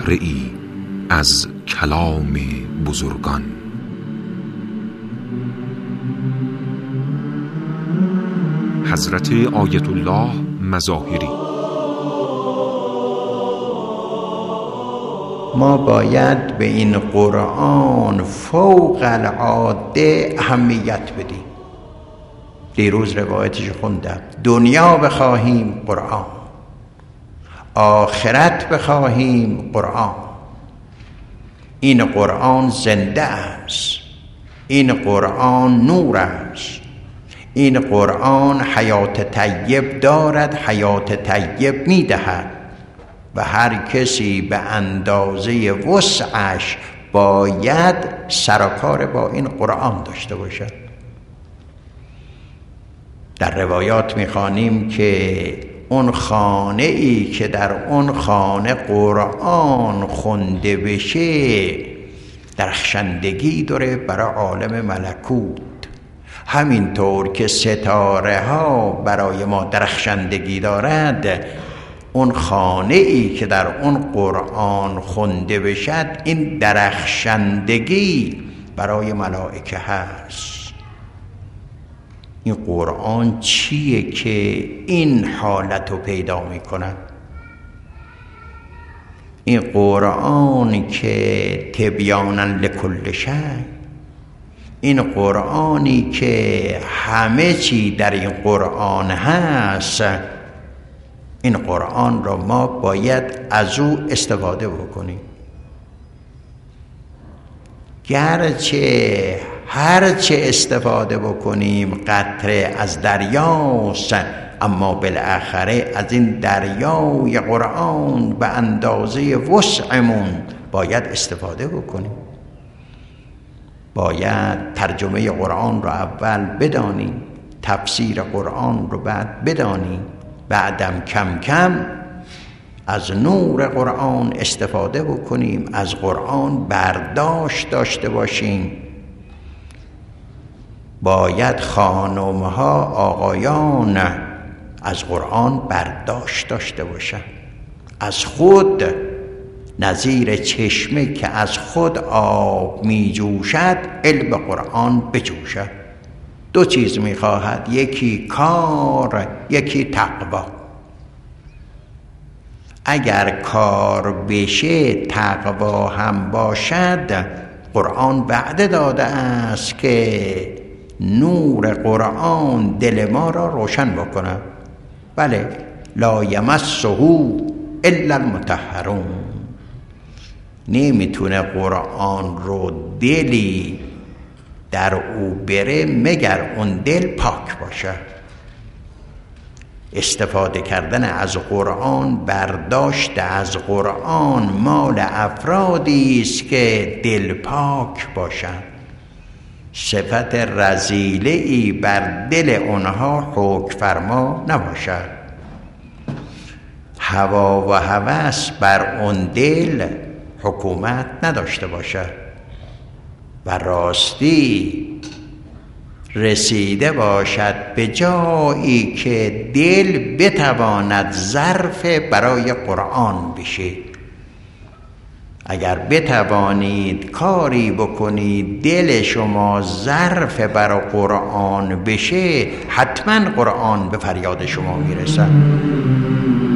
ذره‌ای از کلام بزرگان. حضرت آیت الله مظاهری. ما باید به این قرآن فوق العاده اهمیت بدیم. دیروز روایتش خوندم، دنیا بخواهیم قرآن، آخرت بخواهیم قرآن. این قرآن زنده است، این قرآن نور است، این قرآن حیات طیب دارد، حیات طیب میدهد و هر کسی به اندازه وسعش باید سرکار با این قرآن داشته باشد. در روایات میخوانیم که اون خانه ای که در اون خانه قرآن خونده بشه درخشندگی داره برای عالم ملکوت. همینطور که ستاره ها برای ما درخشندگی دارد، اون خانه ای که در اون قرآن خونده بشد این درخشندگی برای ملائکه هست. این قرآن چیه که این حالت رو پیدا میکنه؟ این قرآن که تبیانا لکل شیء، این قرآنی که همه چی در این قرآن هست، این قرآن را ما باید از او استفاده بکنیم. گرچه هرچه استفاده بکنیم قطره از دریاست، اما بالاخره از این دریای قرآن به اندازه وسعمون باید استفاده بکنیم. باید ترجمه قرآن رو اول بدانیم، تفسیر قرآن رو بعد بدانیم، بعدم کم کم از نور قرآن استفاده بکنیم، از قرآن برداشت داشته باشیم. باید خانم‌ها، آقایان از قرآن برداشت داشته باشند، از خود نظیر چشمه که از خود آب می جوشد علم قرآن بجوشد. دو چیز می خواهد، یکی کار، یکی تقوا. اگر کار بشه تقوا هم باشد، قرآن وعده داده است که نور قرآن دل ما را روشن بکنه. بله، لا یمسه الا المطهرون. نمیتونه قرآن رو دلی در او بره مگر اون دل پاک باشه. استفاده کردن از قرآن، برداشت از قرآن مال افرادی است که دل پاک باشند. صفت رذیله ای بر دل اونها حکم فرما نباشد. هوا و هوس بر اون دل حکومت نداشته باشد و راستی رسیده باشد به جایی که دل بتواند ظرف برای قرآن بشه. اگر بتوانید کاری بکنید دل شما ظرف برای قرآن بشه، حتما قرآن به فریاد شما میرسد.